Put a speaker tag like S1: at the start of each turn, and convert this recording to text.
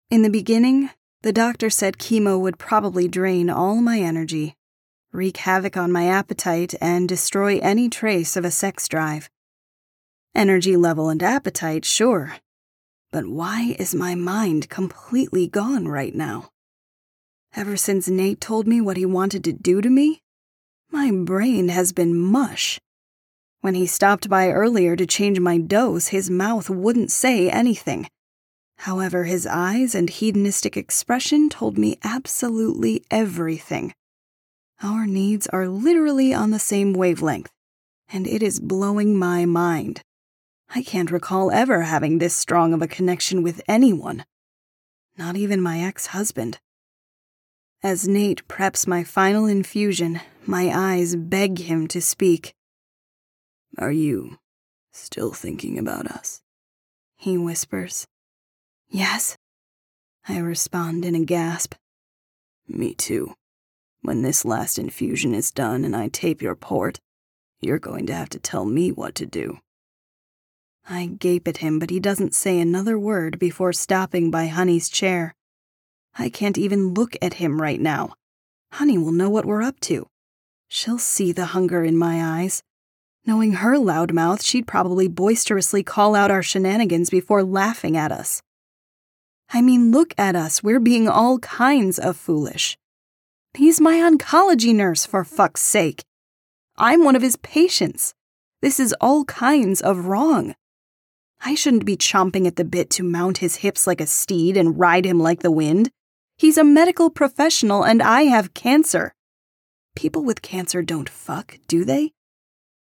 S1: In the beginning, the doctor said chemo would probably drain all my energy, wreak havoc on my appetite, and destroy any trace of a sex drive. Energy level and appetite, sure. But why is my mind completely gone right now? Ever since Nate told me what he wanted to do to me, my brain has been mush. When he stopped by earlier to change my dose, his mouth wouldn't say anything. However, his eyes and hedonistic expression told me absolutely everything. Our needs are literally on the same wavelength, and it is blowing my mind. I can't recall ever having this strong of a connection with anyone, not even my ex-husband. As Nate preps my final infusion, my eyes beg him to speak.
S2: "Are you still thinking about us?"
S1: he whispers. "Yes," I respond in a gasp.
S2: "Me too. When this last infusion is done and I tape your port, you're going to have to tell me what to do."
S1: I gape at him, but he doesn't say another word before stopping by Honey's chair. I can't even look at him right now. Honey will know what we're up to. She'll see the hunger in my eyes. Knowing her loud mouth, she'd probably boisterously call out our shenanigans before laughing at us. I mean, look at us. We're being all kinds of foolish. He's my oncology nurse, for fuck's sake. I'm one of his patients. This is all kinds of wrong. I shouldn't be chomping at the bit to mount his hips like a steed and ride him like the wind. He's a medical professional and I have cancer. People with cancer don't fuck, do they?